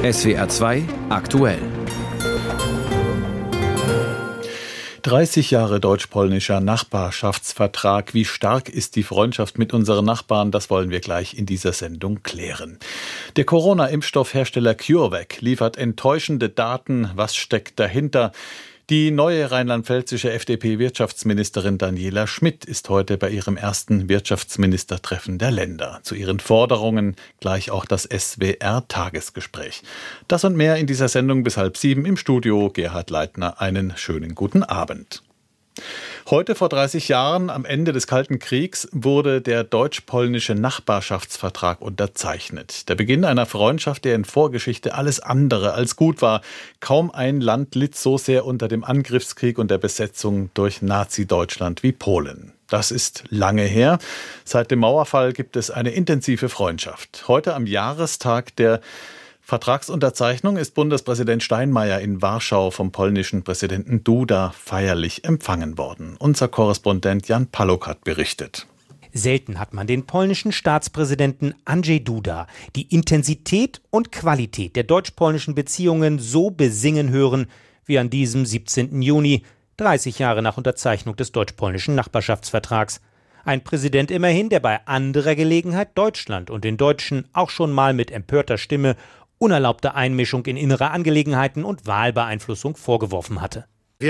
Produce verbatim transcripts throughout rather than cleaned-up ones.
S W R zwei aktuell. dreißig Jahre deutsch-polnischer Nachbarschaftsvertrag. Wie stark ist die Freundschaft mit unseren Nachbarn? Das wollen wir gleich in dieser Sendung klären. Der Corona-Impfstoffhersteller CureVac liefert enttäuschende Daten. Was steckt dahinter? Die neue rheinland-pfälzische F D P-Wirtschaftsministerin Daniela Schmidt ist heute bei ihrem ersten Wirtschaftsministertreffen der Länder. Zu ihren Forderungen gleich auch das S W R-Tagesgespräch. Das und mehr in dieser Sendung bis halb sieben im Studio. Gerhard Leitner, einen schönen guten Abend. Heute vor dreißig Jahren, am Ende des Kalten Kriegs, wurde der deutsch-polnische Nachbarschaftsvertrag unterzeichnet. Der Beginn einer Freundschaft, der in Vorgeschichte alles andere als gut war. Kaum ein Land litt so sehr unter dem Angriffskrieg und der Besetzung durch Nazi-Deutschland wie Polen. Das ist lange her. Seit dem Mauerfall gibt es eine intensive Freundschaft. Heute am Jahrestag der Vertragsunterzeichnung ist Bundespräsident Steinmeier in Warschau vom polnischen Präsidenten Duda feierlich empfangen worden. Unser Korrespondent Jan Palokat berichtet. Selten hat man den polnischen Staatspräsidenten Andrzej Duda die Intensität und Qualität der deutsch-polnischen Beziehungen so besingen hören wie an diesem siebzehnten Juni, dreißig Jahre nach Unterzeichnung des deutsch-polnischen Nachbarschaftsvertrags. Ein Präsident immerhin, der bei anderer Gelegenheit Deutschland und den Deutschen auch schon mal mit empörter Stimme unerlaubte Einmischung in innere Angelegenheiten und Wahlbeeinflussung vorgeworfen hatte.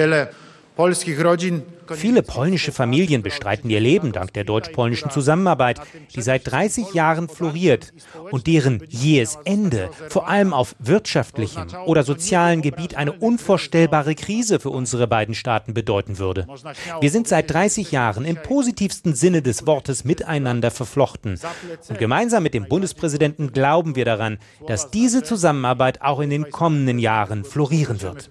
Viele polnische Familien bestreiten ihr Leben dank der deutsch-polnischen Zusammenarbeit, die seit dreißig Jahren floriert und deren jähes Ende vor allem auf wirtschaftlichem oder sozialem Gebiet eine unvorstellbare Krise für unsere beiden Staaten bedeuten würde. Wir sind seit dreißig Jahren im positivsten Sinne des Wortes miteinander verflochten. Und gemeinsam mit dem Bundespräsidenten glauben wir daran, dass diese Zusammenarbeit auch in den kommenden Jahren florieren wird.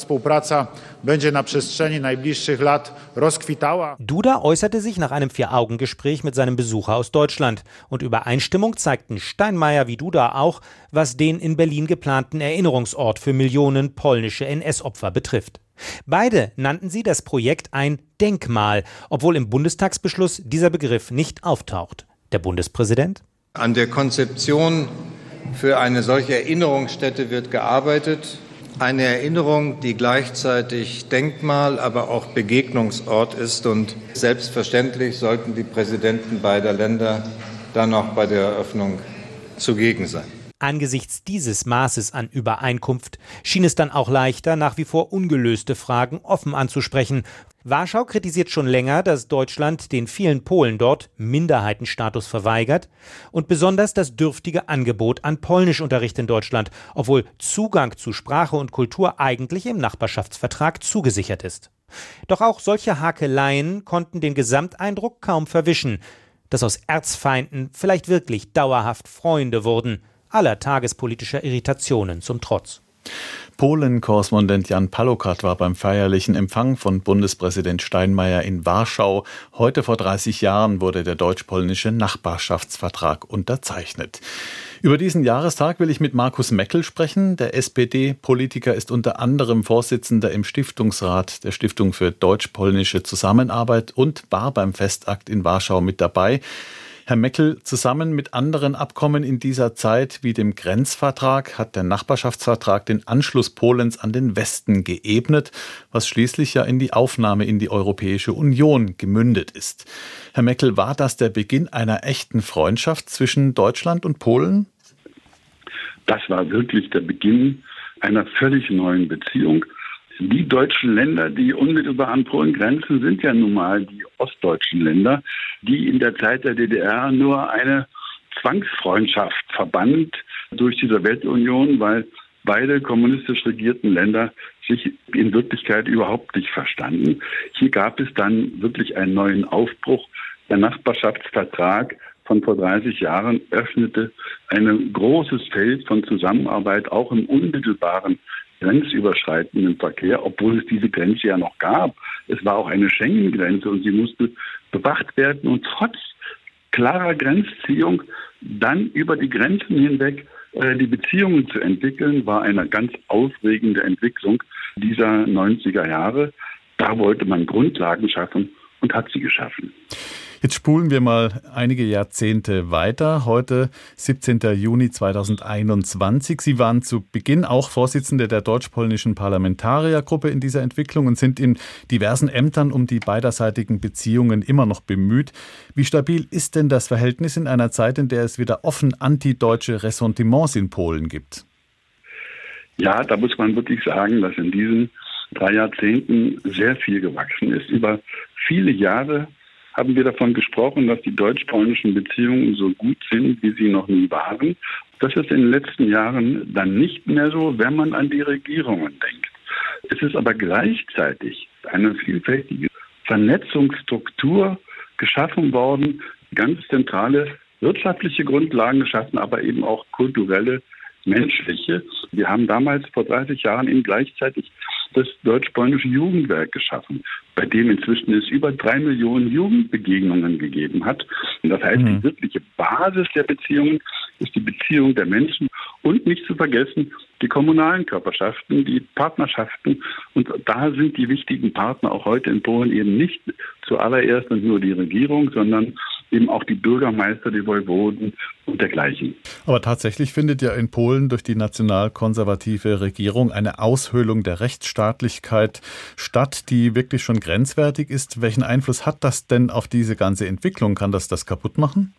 Duda äußerte sich nach einem Vier-Augen-Gespräch mit seinem Besucher aus Deutschland. Und Übereinstimmung zeigten Steinmeier wie Duda auch, was den in Berlin geplanten Erinnerungsort für Millionen polnische N S-Opfer betrifft. Beide nannten sie das Projekt ein Denkmal, obwohl im Bundestagsbeschluss dieser Begriff nicht auftaucht. Der Bundespräsident: An der Konzeption für eine solche Erinnerungsstätte wird gearbeitet. Eine Erinnerung, die gleichzeitig Denkmal, aber auch Begegnungsort ist. Und selbstverständlich sollten die Präsidenten beider Länder dann auch bei der Eröffnung zugegen sein. Angesichts dieses Maßes an Übereinkunft schien es dann auch leichter, nach wie vor ungelöste Fragen offen anzusprechen. Warschau kritisiert schon länger, dass Deutschland den vielen Polen dort Minderheitenstatus verweigert und besonders das dürftige Angebot an Polnischunterricht in Deutschland, obwohl Zugang zu Sprache und Kultur eigentlich im Nachbarschaftsvertrag zugesichert ist. Doch auch solche Hakeleien konnten den Gesamteindruck kaum verwischen, dass aus Erzfeinden vielleicht wirklich dauerhaft Freunde wurden, aller tagespolitischer Irritationen zum Trotz. Polen-Korrespondent Jan Palokat war beim feierlichen Empfang von Bundespräsident Steinmeier in Warschau. Heute vor dreißig Jahren wurde der deutsch-polnische Nachbarschaftsvertrag unterzeichnet. Über diesen Jahrestag will ich mit Markus Meckel sprechen. Der S P D-Politiker ist unter anderem Vorsitzender im Stiftungsrat der Stiftung für deutsch-polnische Zusammenarbeit und war beim Festakt in Warschau mit dabei. Herr Meckel, zusammen mit anderen Abkommen in dieser Zeit wie dem Grenzvertrag hat der Nachbarschaftsvertrag den Anschluss Polens an den Westen geebnet, was schließlich ja in die Aufnahme in die Europäische Union gemündet ist. Herr Meckel, war das der Beginn einer echten Freundschaft zwischen Deutschland und Polen? Das war wirklich der Beginn einer völlig neuen Beziehung. Die deutschen Länder, die unmittelbar an Polen grenzen, sind ja nun mal die ostdeutschen Länder, die in der Zeit der D D R nur eine Zwangsfreundschaft verband durch die Sowjetunion, weil beide kommunistisch regierten Länder sich in Wirklichkeit überhaupt nicht verstanden. Hier gab es dann wirklich einen neuen Aufbruch. Der Nachbarschaftsvertrag von vor dreißig Jahren öffnete ein großes Feld von Zusammenarbeit, auch im unmittelbaren grenzüberschreitenden Verkehr, obwohl es diese Grenze ja noch gab. Es war auch eine Schengen-Grenze und sie musste bewacht werden. Und trotz klarer Grenzziehung dann über die Grenzen hinweg äh, die Beziehungen zu entwickeln, war eine ganz aufregende Entwicklung dieser neunziger Jahre. Da wollte man Grundlagen schaffen und hat sie geschaffen. Jetzt spulen wir mal einige Jahrzehnte weiter. Heute, siebzehnten Juni zweitausendeinundzwanzig. Sie waren zu Beginn auch Vorsitzende der deutsch-polnischen Parlamentariergruppe in dieser Entwicklung und sind in diversen Ämtern um die beiderseitigen Beziehungen immer noch bemüht. Wie stabil ist denn das Verhältnis in einer Zeit, in der es wieder offen antideutsche Ressentiments in Polen gibt? Ja, da muss man wirklich sagen, dass in diesen drei Jahrzehnten sehr viel gewachsen ist. Über viele Jahre haben wir davon gesprochen, dass die deutsch-polnischen Beziehungen so gut sind, wie sie noch nie waren. Das ist in den letzten Jahren dann nicht mehr so, wenn man an die Regierungen denkt. Es ist aber gleichzeitig eine vielfältige Vernetzungsstruktur geschaffen worden, ganz zentrale wirtschaftliche Grundlagen geschaffen, aber eben auch kulturelle, menschliche. Wir haben damals vor dreißig Jahren eben gleichzeitig das deutsch-polnische Jugendwerk geschaffen, bei dem inzwischen es über drei Millionen Jugendbegegnungen gegeben hat. Und das heißt, mhm. die wirkliche Basis der Beziehungen ist die Beziehung der Menschen und nicht zu vergessen die kommunalen Körperschaften, die Partnerschaften. Und da sind die wichtigen Partner auch heute in Polen eben nicht zuallererst und nur die Regierung, sondern eben auch die Bürgermeister, die Woiwoden und dergleichen. Aber tatsächlich findet ja in Polen durch die nationalkonservative Regierung eine Aushöhlung der Rechtsstaatlichkeit statt, die wirklich schon grenzwertig ist. Welchen Einfluss hat das denn auf diese ganze Entwicklung? Kann das das kaputt machen?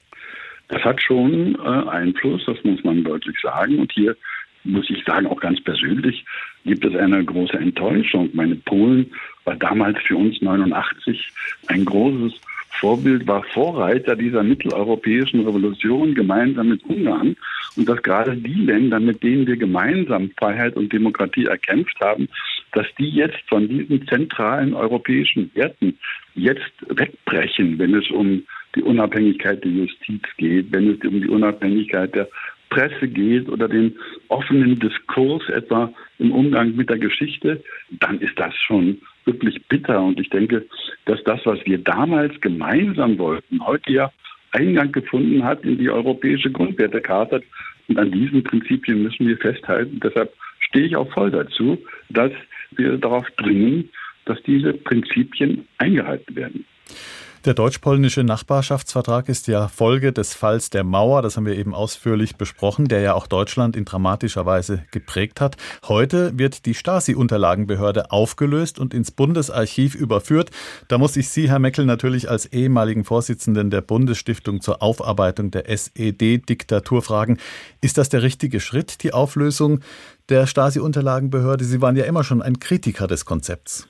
Das hat schon äh, Einfluss, das muss man deutlich sagen. Und hier muss ich sagen, auch ganz persönlich, gibt es eine große Enttäuschung. Meine Polen war damals für uns neunundachtzig ein großes Vorbild, war Vorreiter dieser mitteleuropäischen Revolution gemeinsam mit Ungarn. Und dass gerade die Länder, mit denen wir gemeinsam Freiheit und Demokratie erkämpft haben, dass die jetzt von diesen zentralen europäischen Werten jetzt wegbrechen, wenn es um die Unabhängigkeit der Justiz geht, wenn es um die Unabhängigkeit der Presse geht oder den offenen Diskurs etwa im Umgang mit der Geschichte, dann ist das schon wirklich bitter. Und ich denke, dass das, was wir damals gemeinsam wollten, heute ja Eingang gefunden hat in die Europäische Grundwertecharta. Und an diesen Prinzipien müssen wir festhalten. Deshalb stehe ich auch voll dazu, dass wir darauf dringen, dass diese Prinzipien eingehalten werden. Der deutsch-polnische Nachbarschaftsvertrag ist ja Folge des Falls der Mauer. Das haben wir eben ausführlich besprochen, der ja auch Deutschland in dramatischer Weise geprägt hat. Heute wird die Stasi-Unterlagenbehörde aufgelöst und ins Bundesarchiv überführt. Da muss ich Sie, Herr Meckel, natürlich als ehemaligen Vorsitzenden der Bundesstiftung zur Aufarbeitung der S E D-Diktatur fragen. Ist das der richtige Schritt, die Auflösung der Stasi-Unterlagenbehörde? Sie waren ja immer schon ein Kritiker des Konzepts.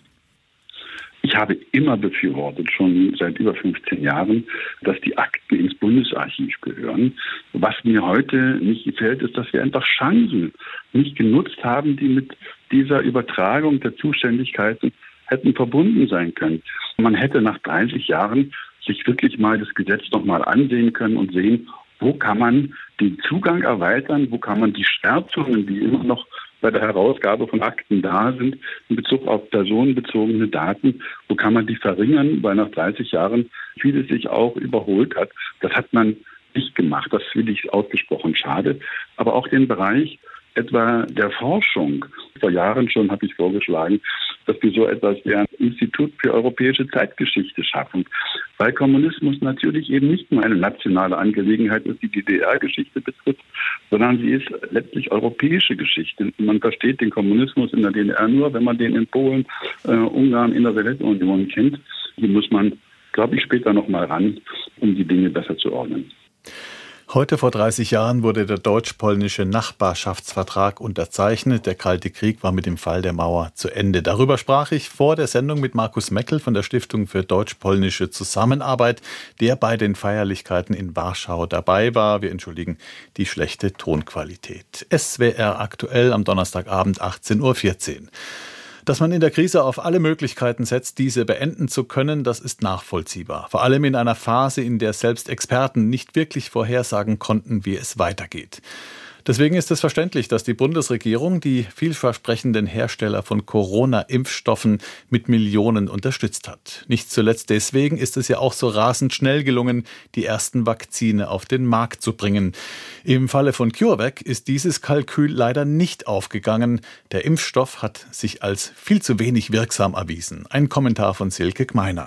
Ich habe immer befürwortet, schon seit über fünfzehn Jahren, dass die Akten ins Bundesarchiv gehören. Was mir heute nicht gefällt, ist, dass wir einfach Chancen nicht genutzt haben, die mit dieser Übertragung der Zuständigkeiten hätten verbunden sein können. Man hätte nach dreißig Jahren sich wirklich mal das Gesetz noch mal ansehen können und sehen, wo kann man den Zugang erweitern, wo kann man die Schwärzungen, die immer noch bei der Herausgabe von Akten da sind, in Bezug auf personenbezogene Daten, wo kann man die verringern, weil nach dreißig Jahren vieles sich auch überholt hat. Das hat man nicht gemacht. Das finde ich ausgesprochen schade. Aber auch den Bereich etwa der Forschung. Vor Jahren schon habe ich vorgeschlagen, dass wir so etwas wie ein Institut für europäische Zeitgeschichte schaffen. Weil Kommunismus natürlich eben nicht nur eine nationale Angelegenheit ist, die die D D R-Geschichte betrifft, sondern sie ist letztlich europäische Geschichte. Man versteht den Kommunismus in der D D R nur, wenn man den in Polen, äh, Ungarn, in der Sowjetunion kennt. Hier muss man, glaube ich, später noch mal ran, um die Dinge besser zu ordnen. Heute vor dreißig Jahren wurde der deutsch-polnische Nachbarschaftsvertrag unterzeichnet. Der Kalte Krieg war mit dem Fall der Mauer zu Ende. Darüber sprach ich vor der Sendung mit Markus Meckel von der Stiftung für deutsch-polnische Zusammenarbeit, der bei den Feierlichkeiten in Warschau dabei war. Wir entschuldigen die schlechte Tonqualität. S W R aktuell am Donnerstagabend achtzehn Uhr vierzehn. Dass man in der Krise auf alle Möglichkeiten setzt, diese beenden zu können, das ist nachvollziehbar. Vor allem in einer Phase, in der selbst Experten nicht wirklich vorhersagen konnten, wie es weitergeht. Deswegen ist es verständlich, dass die Bundesregierung die vielversprechenden Hersteller von Corona-Impfstoffen mit Millionen unterstützt hat. Nicht zuletzt deswegen ist es ja auch so rasend schnell gelungen, die ersten Vakzine auf den Markt zu bringen. Im Falle von CureVac ist dieses Kalkül leider nicht aufgegangen. Der Impfstoff hat sich als viel zu wenig wirksam erwiesen. Ein Kommentar von Silke Gmeiner.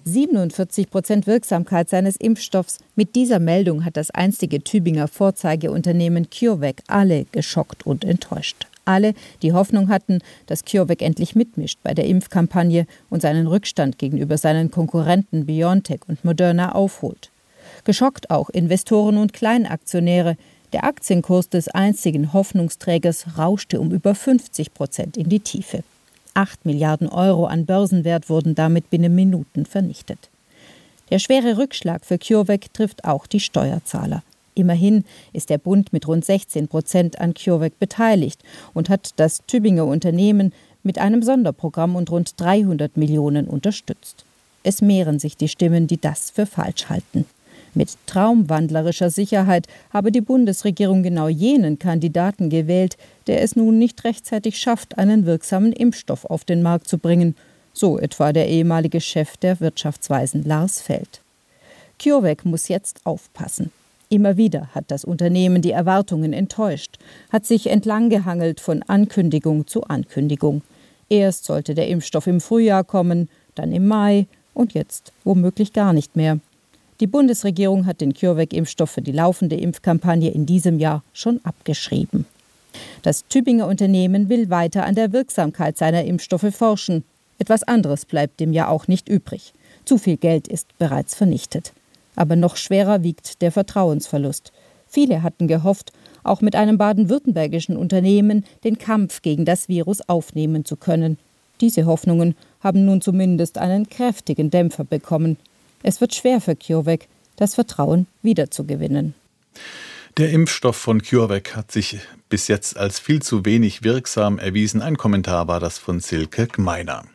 siebenundvierzig Prozent Wirksamkeit seines Impfstoffs. Mit dieser Meldung hat das einstige Tübinger Vorzeigeunternehmen CureVac alle geschockt und enttäuscht. Alle, die Hoffnung hatten, dass CureVac endlich mitmischt bei der Impfkampagne und seinen Rückstand gegenüber seinen Konkurrenten BioNTech und Moderna aufholt. Geschockt auch Investoren und Kleinaktionäre. Der Aktienkurs des einzigen Hoffnungsträgers rauschte um über fünfzig Prozent in die Tiefe. Acht Milliarden Euro an Börsenwert wurden damit binnen Minuten vernichtet. Der schwere Rückschlag für CureVac trifft auch die Steuerzahler. Immerhin ist der Bund mit rund sechzehn Prozent an CureVac beteiligt und hat das Tübinger Unternehmen mit einem Sonderprogramm und rund dreihundert Millionen unterstützt. Es mehren sich die Stimmen, die das für falsch halten. Mit traumwandlerischer Sicherheit habe die Bundesregierung genau jenen Kandidaten gewählt, der es nun nicht rechtzeitig schafft, einen wirksamen Impfstoff auf den Markt zu bringen, so etwa der ehemalige Chef der Wirtschaftsweisen Lars Feld. CureVac muss jetzt aufpassen. Immer wieder hat das Unternehmen die Erwartungen enttäuscht, hat sich entlanggehangelt von Ankündigung zu Ankündigung. Erst sollte der Impfstoff im Frühjahr kommen, dann im Mai und jetzt womöglich gar nicht mehr. Die Bundesregierung hat den CureVac-Impfstoff für die laufende Impfkampagne in diesem Jahr schon abgeschrieben. Das Tübinger Unternehmen will weiter an der Wirksamkeit seiner Impfstoffe forschen. Etwas anderes bleibt dem ja auch nicht übrig. Zu viel Geld ist bereits vernichtet. Aber noch schwerer wiegt der Vertrauensverlust. Viele hatten gehofft, auch mit einem baden-württembergischen Unternehmen den Kampf gegen das Virus aufnehmen zu können. Diese Hoffnungen haben nun zumindest einen kräftigen Dämpfer bekommen. Es wird schwer für CureVac, das Vertrauen wiederzugewinnen. Der Impfstoff von CureVac hat sich bis jetzt als viel zu wenig wirksam erwiesen. Ein Kommentar war das von Silke Gmeiner.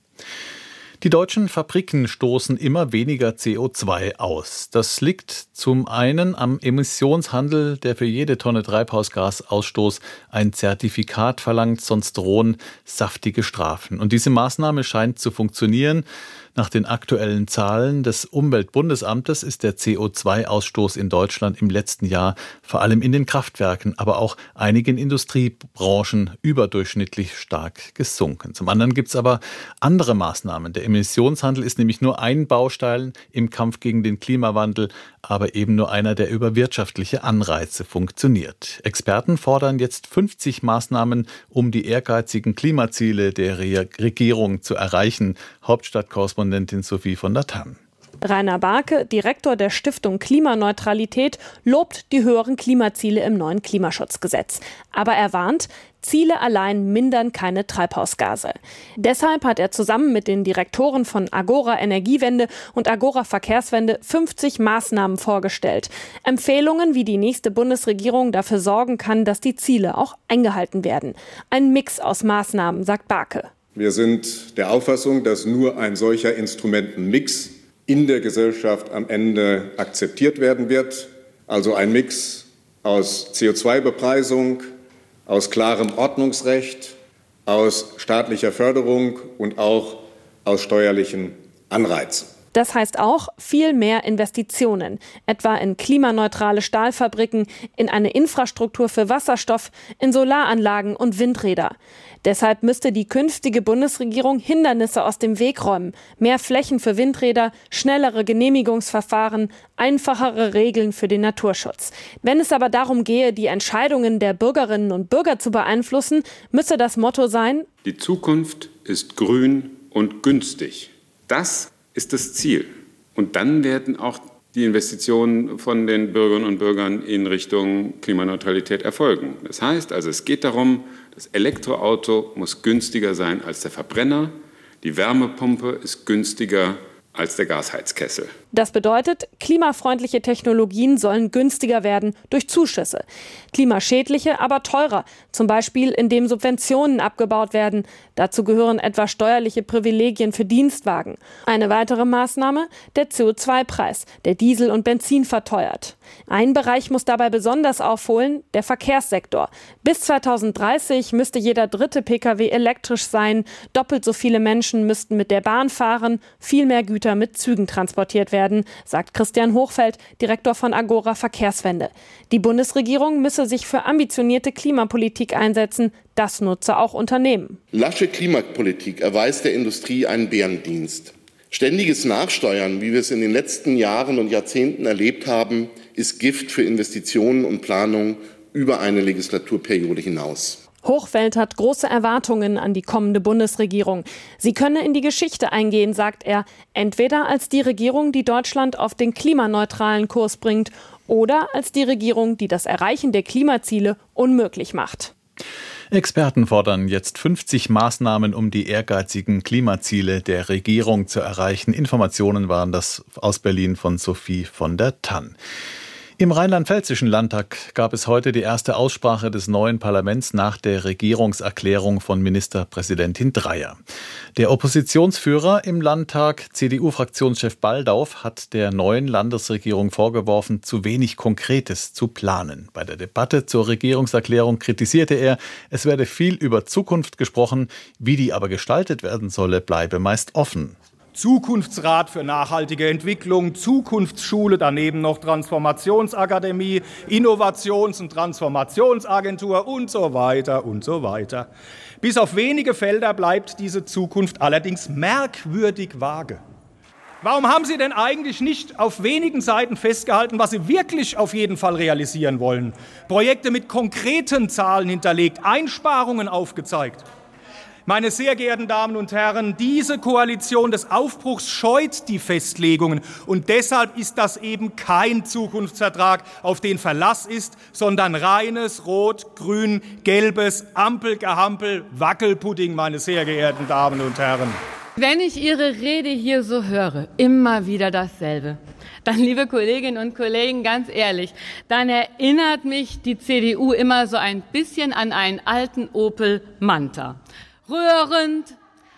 Die deutschen Fabriken stoßen immer weniger C O zwei aus. Das liegt zum einen am Emissionshandel, der für jede Tonne Treibhausgasausstoß ein Zertifikat verlangt, sonst drohen saftige Strafen. Und diese Maßnahme scheint zu funktionieren. Nach den aktuellen Zahlen des Umweltbundesamtes ist der C O zwei Ausstoß in Deutschland im letzten Jahr vor allem in den Kraftwerken, aber auch einigen Industriebranchen überdurchschnittlich stark gesunken. Zum anderen gibt es aber andere Maßnahmen. Der Emissionshandel ist nämlich nur ein Baustein im Kampf gegen den Klimawandel, aber eben nur einer, der über wirtschaftliche Anreize funktioniert. Experten fordern jetzt fünfzig Maßnahmen, um die ehrgeizigen Klimaziele der Regierung zu erreichen. Hauptstadtkorrespondentin Sophie von der Tann. Rainer Barke, Direktor der Stiftung Klimaneutralität, lobt die höheren Klimaziele im neuen Klimaschutzgesetz. Aber er warnt, Ziele allein mindern keine Treibhausgase. Deshalb hat er zusammen mit den Direktoren von Agora Energiewende und Agora Verkehrswende fünfzig Maßnahmen vorgestellt. Empfehlungen, wie die nächste Bundesregierung dafür sorgen kann, dass die Ziele auch eingehalten werden. Ein Mix aus Maßnahmen, sagt Barke. Wir sind der Auffassung, dass nur ein solcher Instrumentenmix in der Gesellschaft am Ende akzeptiert werden wird. Also ein Mix aus C O zwei Bepreisung, aus klarem Ordnungsrecht, aus staatlicher Förderung und auch aus steuerlichen Anreizen. Das heißt auch viel mehr Investitionen, etwa in klimaneutrale Stahlfabriken, in eine Infrastruktur für Wasserstoff, in Solaranlagen und Windräder. Deshalb müsste die künftige Bundesregierung Hindernisse aus dem Weg räumen, mehr Flächen für Windräder, schnellere Genehmigungsverfahren, einfachere Regeln für den Naturschutz. Wenn es aber darum gehe, die Entscheidungen der Bürgerinnen und Bürger zu beeinflussen, müsse das Motto sein: Die Zukunft ist grün und günstig. Das ist das Ziel. Und dann werden auch die Investitionen von den Bürgerinnen und Bürgern in Richtung Klimaneutralität erfolgen. Das heißt also, es geht darum, das Elektroauto muss günstiger sein als der Verbrenner, die Wärmepumpe ist günstiger als der Gasheizkessel. Das bedeutet, klimafreundliche Technologien sollen günstiger werden durch Zuschüsse. Klimaschädliche aber teurer, zum Beispiel indem Subventionen abgebaut werden. Dazu gehören etwa steuerliche Privilegien für Dienstwagen. Eine weitere Maßnahme, der C O zwei Preis, der Diesel und Benzin verteuert. Ein Bereich muss dabei besonders aufholen, der Verkehrssektor. Bis zweitausenddreißig müsste jeder dritte Pkw elektrisch sein, doppelt so viele Menschen müssten mit der Bahn fahren, viel mehr Güter mit Zügen transportiert werden, sagt Christian Hochfeld, Direktor von Agora Verkehrswende. Die Bundesregierung müsse sich für ambitionierte Klimapolitik einsetzen. Das nutze auch Unternehmen. Lasche Klimapolitik erweist der Industrie einen Bärendienst. Ständiges Nachsteuern, wie wir es in den letzten Jahren und Jahrzehnten erlebt haben, ist Gift für Investitionen und Planung über eine Legislaturperiode hinaus. Hochfeld hat große Erwartungen an die kommende Bundesregierung. Sie könne in die Geschichte eingehen, sagt er, entweder als die Regierung, die Deutschland auf den klimaneutralen Kurs bringt, oder als die Regierung, die das Erreichen der Klimaziele unmöglich macht. Experten fordern jetzt fünfzig Maßnahmen, um die ehrgeizigen Klimaziele der Regierung zu erreichen. Informationen waren das aus Berlin von Sophie von der Tann. Im Rheinland-Pfälzischen Landtag gab es heute die erste Aussprache des neuen Parlaments nach der Regierungserklärung von Ministerpräsidentin Dreyer. Der Oppositionsführer im Landtag, C D U-Fraktionschef Baldauf, hat der neuen Landesregierung vorgeworfen, zu wenig Konkretes zu planen. Bei der Debatte zur Regierungserklärung kritisierte er, es werde viel über Zukunft gesprochen, wie die aber gestaltet werden solle, bleibe meist offen. Zukunftsrat für nachhaltige Entwicklung, Zukunftsschule, daneben noch Transformationsakademie, Innovations- und Transformationsagentur und so weiter und so weiter. Bis auf wenige Felder bleibt diese Zukunft allerdings merkwürdig vage. Warum haben Sie denn eigentlich nicht auf wenigen Seiten festgehalten, was Sie wirklich auf jeden Fall realisieren wollen? Projekte mit konkreten Zahlen hinterlegt, Einsparungen aufgezeigt. Meine sehr geehrten Damen und Herren, diese Koalition des Aufbruchs scheut die Festlegungen. Und deshalb ist das eben kein Zukunftsvertrag, auf den Verlass ist, sondern reines Rot, Grün, Gelbes, Ampelgehampel, Wackelpudding, meine sehr geehrten Damen und Herren. Wenn ich Ihre Rede hier so höre, immer wieder dasselbe, dann, liebe Kolleginnen und Kollegen, ganz ehrlich, dann erinnert mich die C D U immer so ein bisschen an einen alten Opel Manta. Rührend,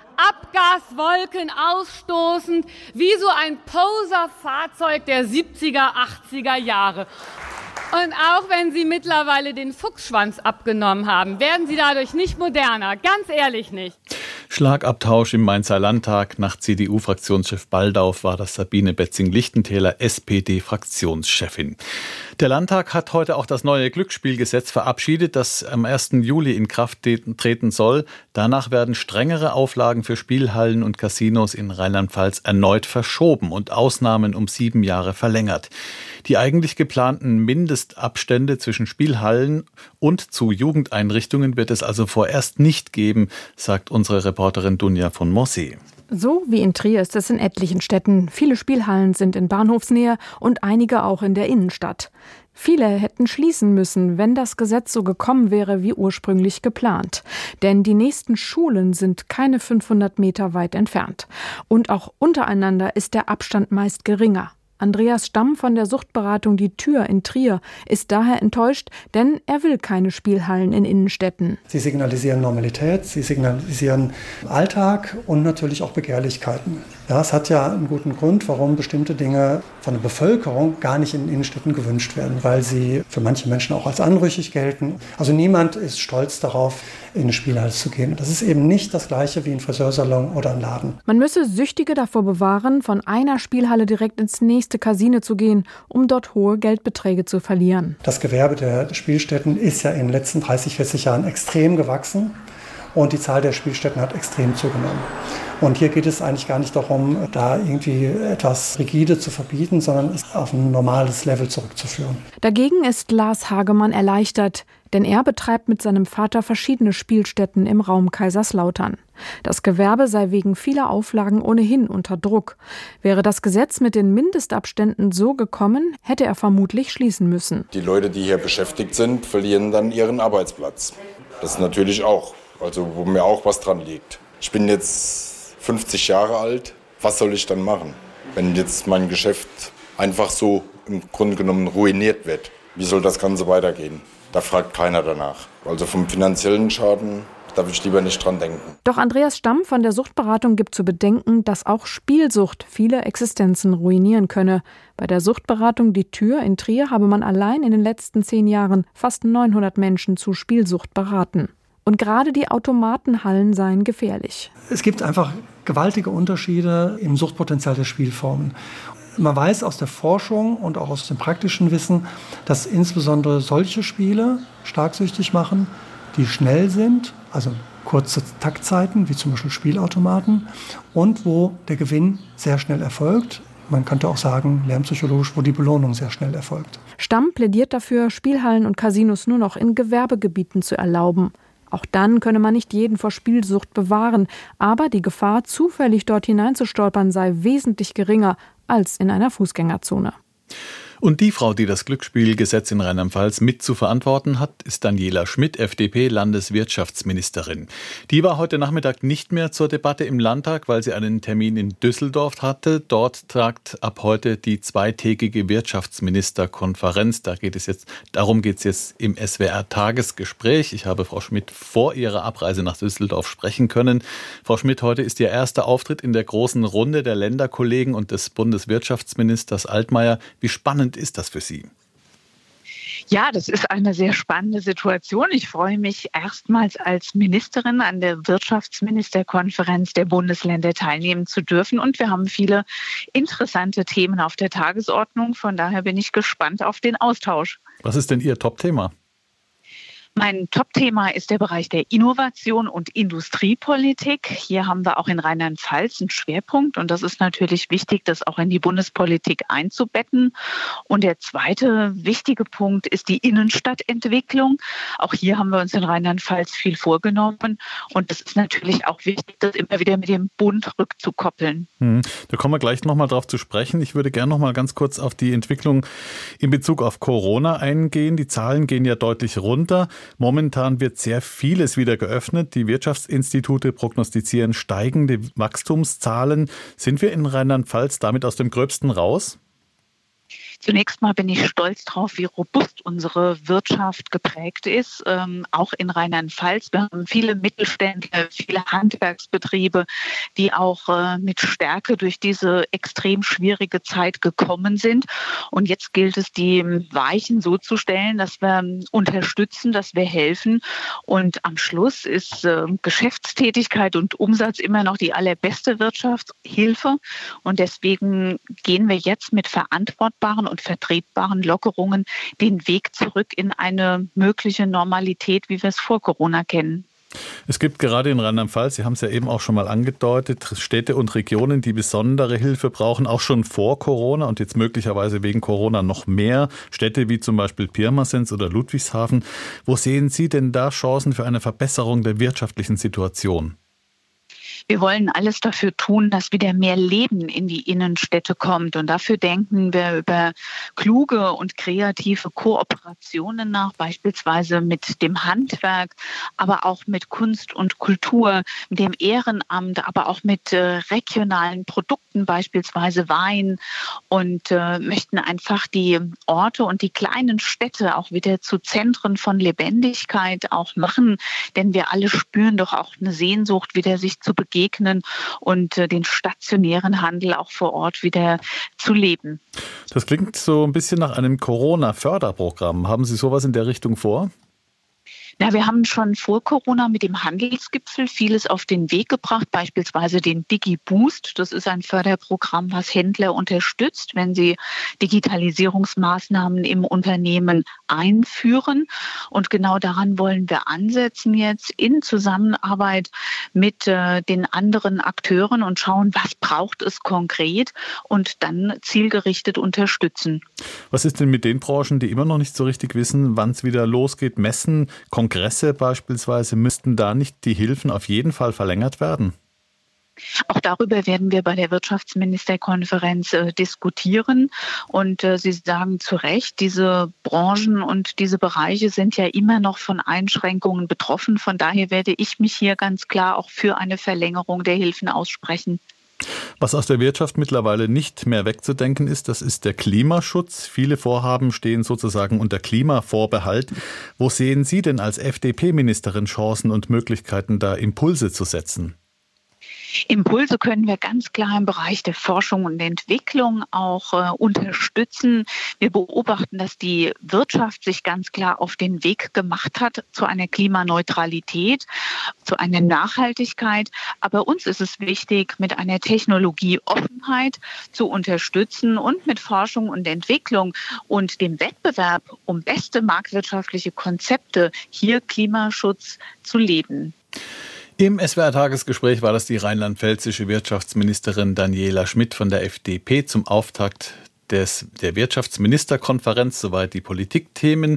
Abgaswolken ausstoßend, wie so ein Poser-Fahrzeug der siebziger, achtziger Jahre. Und auch wenn Sie mittlerweile den Fuchsschwanz abgenommen haben, werden Sie dadurch nicht moderner, ganz ehrlich nicht. Schlagabtausch im Mainzer Landtag. Nach C D U-Fraktionschef Baldauf war das Sabine Betzing-Lichtentäler, S P D-Fraktionschefin. Der Landtag hat heute auch das neue Glücksspielgesetz verabschiedet, das am ersten Juli in Kraft treten soll. Danach werden strengere Auflagen für Spielhallen und Casinos in Rheinland-Pfalz erneut verschoben und Ausnahmen um sieben Jahre verlängert. Die eigentlich geplanten Mindestabstände zwischen Spielhallen und zu Jugendeinrichtungen wird es also vorerst nicht geben, sagt unsere Reporterin Dunja von Morsee. So wie in Trier ist es in etlichen Städten. Viele Spielhallen sind in Bahnhofsnähe und einige auch in der Innenstadt. Viele hätten schließen müssen, wenn das Gesetz so gekommen wäre wie ursprünglich geplant. Denn die nächsten Schulen sind keine fünfhundert Meter weit entfernt. Und auch untereinander ist der Abstand meist geringer. Andreas Stamm von der Suchtberatung Die Tür in Trier ist daher enttäuscht, denn er will keine Spielhallen in Innenstädten. Sie signalisieren Normalität, sie signalisieren Alltag und natürlich auch Begehrlichkeiten. Ja, es hat ja einen guten Grund, warum bestimmte Dinge von der Bevölkerung gar nicht in Innenstädten gewünscht werden, weil sie für manche Menschen auch als anrüchig gelten. Also niemand ist stolz darauf, in eine Spielhalle zu gehen. Das ist eben nicht das Gleiche wie ein Friseursalon oder ein Laden. Man müsse Süchtige davor bewahren, von einer Spielhalle direkt ins nächste Casino zu gehen, um dort hohe Geldbeträge zu verlieren. Das Gewerbe der Spielstätten ist ja in den letzten dreißig, vierzig Jahren extrem gewachsen und die Zahl der Spielstätten hat extrem zugenommen. Und hier geht es eigentlich gar nicht darum, da irgendwie etwas rigide zu verbieten, sondern es auf ein normales Level zurückzuführen. Dagegen ist Lars Hagemann erleichtert, denn er betreibt mit seinem Vater verschiedene Spielstätten im Raum Kaiserslautern. Das Gewerbe sei wegen vieler Auflagen ohnehin unter Druck. Wäre das Gesetz mit den Mindestabständen so gekommen, hätte er vermutlich schließen müssen. Die Leute, die hier beschäftigt sind, verlieren dann ihren Arbeitsplatz. Das ist natürlich auch, also wo mir auch was dran liegt. Ich bin jetzt fünfzig Jahre alt, was soll ich dann machen, wenn jetzt mein Geschäft einfach so im Grunde genommen ruiniert wird? Wie soll das Ganze weitergehen? Da fragt keiner danach. Also vom finanziellen Schaden darf ich lieber nicht dran denken. Doch Andreas Stamm von der Suchtberatung gibt zu bedenken, dass auch Spielsucht viele Existenzen ruinieren könne. Bei der Suchtberatung Die Tür in Trier habe man allein in den letzten zehn Jahren fast neunhundert Menschen zu Spielsucht beraten. Und gerade die Automatenhallen seien gefährlich. Es gibt einfach gewaltige Unterschiede im Suchtpotenzial der Spielformen. Man weiß aus der Forschung und auch aus dem praktischen Wissen, dass insbesondere solche Spiele stark süchtig machen, die schnell sind, also kurze Taktzeiten, wie zum Beispiel Spielautomaten, und wo der Gewinn sehr schnell erfolgt. Man könnte auch sagen, lernpsychologisch, wo die Belohnung sehr schnell erfolgt. Stamm plädiert dafür, Spielhallen und Casinos nur noch in Gewerbegebieten zu erlauben. Auch dann könne man nicht jeden vor Spielsucht bewahren, aber die Gefahr, zufällig dort hineinzustolpern, sei wesentlich geringer als in einer Fußgängerzone. Und die Frau, die das Glücksspielgesetz in Rheinland-Pfalz mit zu verantworten hat, ist Daniela Schmidt, F D P-Landeswirtschaftsministerin. Die war heute Nachmittag nicht mehr zur Debatte im Landtag, weil sie einen Termin in Düsseldorf hatte. Dort tagt ab heute die zweitägige Wirtschaftsministerkonferenz. Da geht es jetzt, darum geht es jetzt im S W R-Tagesgespräch. Ich habe Frau Schmidt vor ihrer Abreise nach Düsseldorf sprechen können. Frau Schmidt, heute ist Ihr erster Auftritt in der großen Runde der Länderkollegen und des Bundeswirtschaftsministers Altmaier. Wie spannend ist das für Sie? Ja, das ist eine sehr spannende Situation. Ich freue mich, erstmals als Ministerin an der Wirtschaftsministerkonferenz der Bundesländer teilnehmen zu dürfen. Und wir haben viele interessante Themen auf der Tagesordnung. Von daher bin ich gespannt auf den Austausch. Was ist denn Ihr Top-Thema? Mein Top-Thema ist der Bereich der Innovation und Industriepolitik. Hier haben wir auch in Rheinland-Pfalz einen Schwerpunkt und das ist natürlich wichtig, das auch in die Bundespolitik einzubetten. Und der zweite wichtige Punkt ist die Innenstadtentwicklung. Auch hier haben wir uns in Rheinland-Pfalz viel vorgenommen und es ist natürlich auch wichtig, das immer wieder mit dem Bund rückzukoppeln. Hm, da kommen wir gleich nochmal drauf zu sprechen. Ich würde gerne nochmal ganz kurz auf die Entwicklung in Bezug auf Corona eingehen. Die Zahlen gehen ja deutlich runter. Momentan wird sehr vieles wieder geöffnet. Die Wirtschaftsinstitute prognostizieren steigende Wachstumszahlen. Sind wir in Rheinland-Pfalz damit aus dem Gröbsten raus? Zunächst mal bin ich stolz drauf, wie robust unsere Wirtschaft geprägt ist, ähm, auch in Rheinland-Pfalz. Wir haben viele Mittelständler, viele Handwerksbetriebe, die auch äh, mit Stärke durch diese extrem schwierige Zeit gekommen sind. Und jetzt gilt es, die Weichen so zu stellen, dass wir unterstützen, dass wir helfen. Und am Schluss ist äh, Geschäftstätigkeit und Umsatz immer noch die allerbeste Wirtschaftshilfe. Und deswegen gehen wir jetzt mit verantwortbaren und vertretbaren Lockerungen den Weg zurück in eine mögliche Normalität, wie wir es vor Corona kennen. Es gibt gerade in Rheinland-Pfalz, Sie haben es ja eben auch schon mal angedeutet, Städte und Regionen, die besondere Hilfe brauchen, auch schon vor Corona und jetzt möglicherweise wegen Corona noch mehr. Städte wie zum Beispiel Pirmasens oder Ludwigshafen. Wo sehen Sie denn da Chancen für eine Verbesserung der wirtschaftlichen Situation? Wir wollen alles dafür tun, dass wieder mehr Leben in die Innenstädte kommt. Und dafür denken wir über kluge und kreative Kooperationen nach, beispielsweise mit dem Handwerk, aber auch mit Kunst und Kultur, mit dem Ehrenamt, aber auch mit äh, regionalen Produkten, beispielsweise Wein. Und äh, möchten einfach die Orte und die kleinen Städte auch wieder zu Zentren von Lebendigkeit auch machen. Denn wir alle spüren doch auch eine Sehnsucht, wieder sich zu begegnen. Und den stationären Handel auch vor Ort wieder zu leben. Das klingt so ein bisschen nach einem Corona-Förderprogramm. Haben Sie sowas in der Richtung vor? Na, wir haben schon vor Corona mit dem Handelsgipfel vieles auf den Weg gebracht, beispielsweise den DigiBoost. Das ist ein Förderprogramm, was Händler unterstützt, wenn sie Digitalisierungsmaßnahmen im Unternehmen einführen. Und genau daran wollen wir ansetzen jetzt in Zusammenarbeit mit äh, den anderen Akteuren und schauen, was braucht es konkret und dann zielgerichtet unterstützen. Was ist denn mit den Branchen, die immer noch nicht so richtig wissen, wann es wieder losgeht? Messen, Kongresse beispielsweise, müssten da nicht die Hilfen auf jeden Fall verlängert werden? Auch darüber werden wir bei der Wirtschaftsministerkonferenz äh, diskutieren. Und äh, Sie sagen zu Recht, diese Branchen und diese Bereiche sind ja immer noch von Einschränkungen betroffen. Von daher werde ich mich hier ganz klar auch für eine Verlängerung der Hilfen aussprechen. Was aus der Wirtschaft mittlerweile nicht mehr wegzudenken ist, das ist der Klimaschutz. Viele Vorhaben stehen sozusagen unter Klimavorbehalt. Wo sehen Sie denn als F D P-Ministerin Chancen und Möglichkeiten, da Impulse zu setzen? Impulse können wir ganz klar im Bereich der Forschung und Entwicklung auch äh, unterstützen. Wir beobachten, dass die Wirtschaft sich ganz klar auf den Weg gemacht hat zu einer Klimaneutralität, zu einer Nachhaltigkeit. Aber uns ist es wichtig, mit einer Technologieoffenheit zu unterstützen und mit Forschung und Entwicklung und dem Wettbewerb um beste marktwirtschaftliche Konzepte hier Klimaschutz zu leben. Im S W R-Tagesgespräch war das die rheinland-pfälzische Wirtschaftsministerin Daniela Schmidt von der F D P zum Auftakt des, der Wirtschaftsministerkonferenz. Soweit die Politikthemen.